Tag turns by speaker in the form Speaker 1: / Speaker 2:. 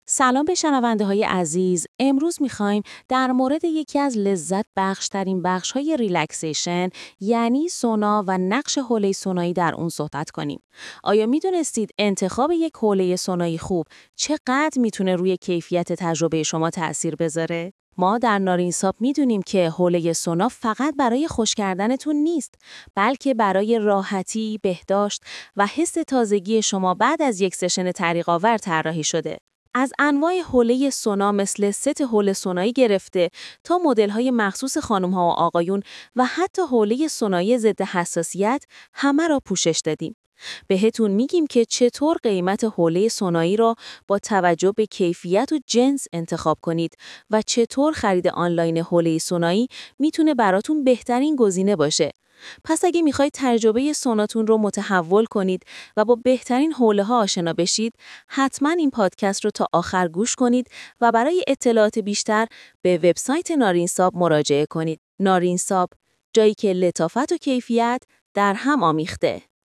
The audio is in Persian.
Speaker 1: سلام به شنونده های عزیز. امروز میخوایم در مورد یکی از لذت بخشترین بخش های ریلکسیشن یعنی سونا و نقش حوله سونایی در اون صحبت کنیم. آیا میدونستید انتخاب یک حوله سونایی خوب چقدر میتونه روی کیفیت تجربه شما تأثیر بذاره؟ ما در نارینساب میدونیم که حوله سونا فقط برای خوش کردنتون نیست، بلکه برای راحتی، بهداشت و حس تازگی شما بعد از یک سشن طریق‌آور طراحی شده. از انواع حوله سونا مثل ست حوله سونایی گرفته تا مدل‌های مخصوص خانم‌ها و آقایون و حتی حوله سونایی ضد حساسیت همه را پوشش دادیم. بهتون میگیم که چطور قیمت حوله سونایی را با توجه به کیفیت و جنس انتخاب کنید و چطور خرید آنلاین حوله سونایی میتونه براتون بهترین گزینه باشه. پس اگه میخواید تجربه سوناتون رو متحول کنید و با بهترین حوله‌ها آشنا بشید، حتما این پادکست رو تا آخر گوش کنید و برای اطلاعات بیشتر به وبسایت نارینساب مراجعه کنید. نارینساب، جایی که لطافت و کیفیت در هم آمیخته.